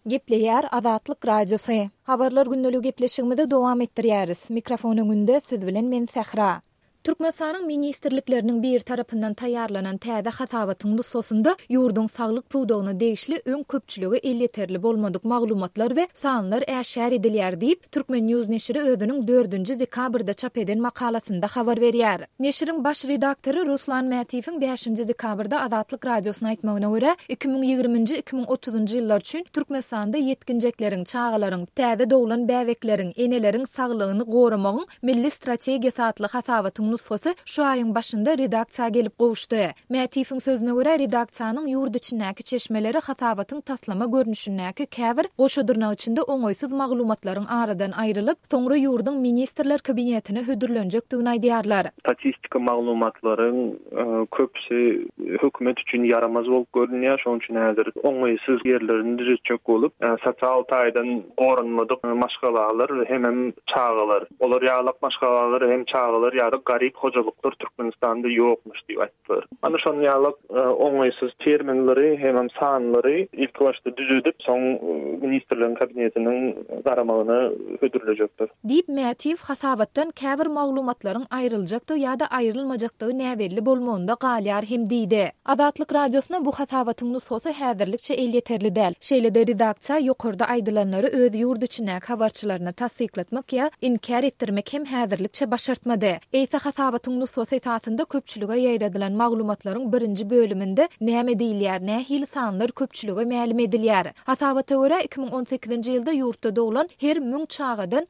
Gepleýär Azatlyk Radiosu. Habarlar gündälik gepleşigimizde dowam etdirýäris. Mikrofon öňünde siz bilen men Sahra. Türkmenistanyň ministrlikleriniň bir tarapyndan taýýarlanan täze hasabatyň nusosunda ýurdun saglyk puwdagyna degişli öň köpçüligi elleterli bolmadyk maglumatlar we sanlar äşär edilýär diýip Türkmen News neşri özüniň 4-nji dekabrda çap eden makalasynda habar berýär. Neşriň baş redaktory Ruslan Mätiýewiň 5-nji dekabrda Azatlyk Radiosyna aýtmagyna görä 2020-2030-njy ýyllar üçin Türkmenistanda yetkinjekleriň, çağalaryň, täze dowulan bäwekleriň, eneleriň saglygyny goramagyň milli strategiýasy atly hasabatyň nusgasy şu aýyň başynda redaksiýa gelip gowuşdy. Mätiýewiň sözüne görä redaksiýanyň ýurt içindäki çeşmeleri hasabatyň taslama görnüşindäki käbir goşadyrnak içinde oňoýsuz maglumatlaryň aradan aýrylyp, soňra ýurdun ministrler kabinetine hödürlenjekdigini aýdýarlar. Statistika maglumatlaryň köpsi hökümet üçin yaramaz bolup görünýär, şoň üçin häzir oňoýsuz ýerlerini düzeltjek bolup, sosial taýdan gorunmadyk maşgalalar hem çağalar. Olar ýalyk maşgalalar hem çağalar ýa-da garip hojalyklar Türkmenistanda ýokmuş diýip aýtdylar. Ana şonu ýalyk oňoýsuz terminleri hem sanlary ilk başda düzüdip, soň ministrlerin kabinetiniň garamagyna hödürlenjekdir. Diýip Mätiýew hasabatdan käbir maglumatlaryň aýryljakdy ýa-da aýrylmajakdygy näberli bolmagynda galýar hem diýdi. Azatlyk Radiosyna bu hasabatyň nusgasy häzirlikçe elýeterli däl. Şeýle-de redaksiýa ýokarda aýdylanlary öz ýurt içindäki habarçylaryna tasdiklatmak ýa inkar etdirmek hem häzirlikçe başartmady. Eýse hasabatyň nusgasy esasynda köpçülige ýaýradylan maglumatlaryň birinji bölüminde näme diýilýär, nähili sanlar köpçülige ma'lum edilýär. Hasabata görä 2018-nji ýylda ýurtda dowulan her 1000 çağadan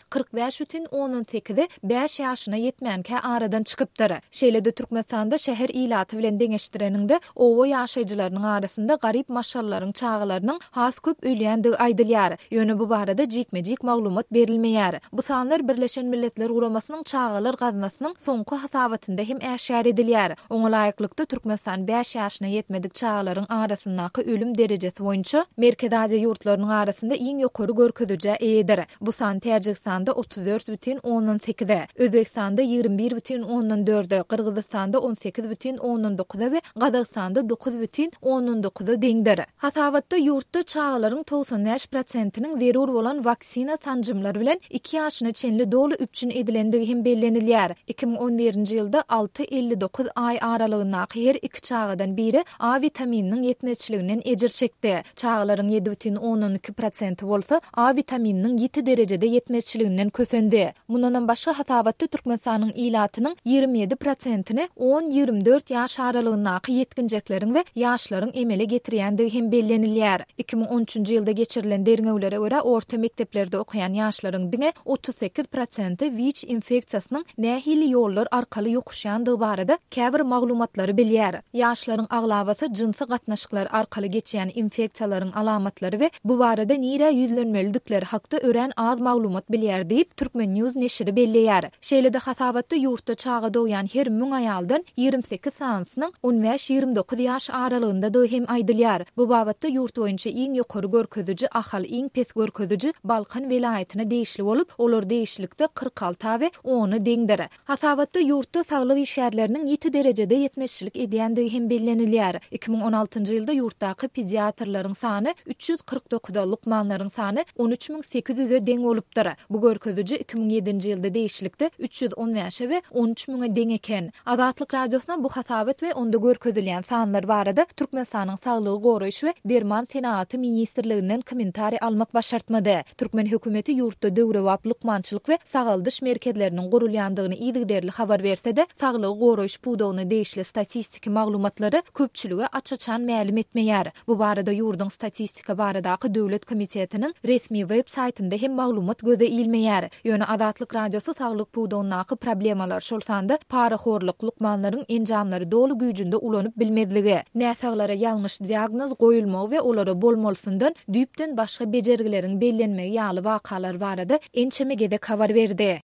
45,18 5 ýaşyna ýetmänkä aradan çykypdyr. Şeýle-de Türkmenistanda şäher ilaty bilen deňeşdireninde owa ýaşaýjylarynyň arasynda garip maşallaryň çağalarynyň has köp ölýändigi aýdylýar. Ýöne bu barada jikmejik maglumat berilmeýär. Bu sanlar Birleşen Milletler Guramasynyň çağalar gaznasynyň soňky hasabatynda hem äşär edilýär. Oňa laýyklykda Türkmenistan 5 ýaşyna ýetmedik çağalaryň arasyndaky ölüm derejesi boýunça Merkez Aziýa ýurtlarynyň arasynda iň ýokary görkezüje eýdir. Bu san Täjikistanda 34,18, Özbekistanda 21,14, Kırgızstanda 18,19 we Gazakstanda 9,19 deňdir. Hasabatda ýurtda çağalaryň 95%-iniň zerur bolan vaksina sanjymlary bilen 2 ýaşyna çenli dolu üpçün edilendigi hem bellenilýär. 2011-nji ýylda 6-59 aý aralygyndaky her iki çağadan biri A vitamininiň ýetmezçiliginden ejir çekdi. Çağalaryň 7,12% bolsa A vitamininiň 7 derejede ýetmezçiliginden kösendi. Mundan başga hasabatda Türkmenistanyň ilatynyň 27%-ni 10-24 ýaş aralygyndaky ýetkinjekleriň we ýaşlaryň emele getirýändigi hem bellenilýär. 2013-nji ýylda geçirilen derňewlere görä orta mekteplerde okuyan ýaşlaryň diňe 38% WIC infeksiýasynyň nähili ýollar arkaly ýokuşýandygy barada käbir maglumatlary bilýär. Ýaşlaryň aglabasy jinsy gatnaşyklar arkaly geçýän infeksiýalaryň alamatlary we bu barada nire ýüzlenmelikleri hakda ören az maglumat bilýär diýip Türkmen News neşri belleýär. Şeýle-de hasabatda ýurtda çağa doýan her 1000 aýaldan 28 sansynyň 15-29 ýaş aralygynda hem aýdylýar. Bu babatda ýurt boýunça iň ýokary görkezüji ahal, iň pes görkezüji Balkan welaýatyna degişli bolup, olar degişlikde 46 we 10 deňdir. Hasabatda ýurtda saglyk işgärleriniň 7 derejede ýetmezçilik edýändigi hem bellenilýär. 2016-njy ýylda ýurtdaky pediatrlaryň sany 349, lukmanlaryň sany 13.800-e deň bolupdyr. Bu görkezüji 2007-nji ýylda degişlikde 315 we 13.000-e deň eken. Azatlyk Radiosyna bu hasabat we onda görkezilýän sanlar barada Türkmenistanyň saglygy goraýyş we derman senaty ministrliginden kommentari almak başartmady. Türkmen hökümeti ýurtda döwrewap lukmançylyk we sagaldyş merkezleriniň gurulýandygyny ýygderli habar berse-de, saglygy goraýyş puwdagyna degişli statistika maglumatlary köpçülige açaçan ma'lum etmeýär. Bu barada ýurdun statistika baradaky döwlet komitetiniň resmi web saýtynda hem maglumat göze ilmeýär. Ýöne Azatlyk Radiosy saglyk puwdagynaky problemalar şolsanda paraxorlyk, lukmanlaryň enjamlary dolu güýjünde ulanyp bilmedligi, näsaglara ýalňyş diagnoz goýulmagy we olara bolmalysyndan düýpden başga bejergileriň bellenmegi ýaly wakalar barada ençemegede habar berdi.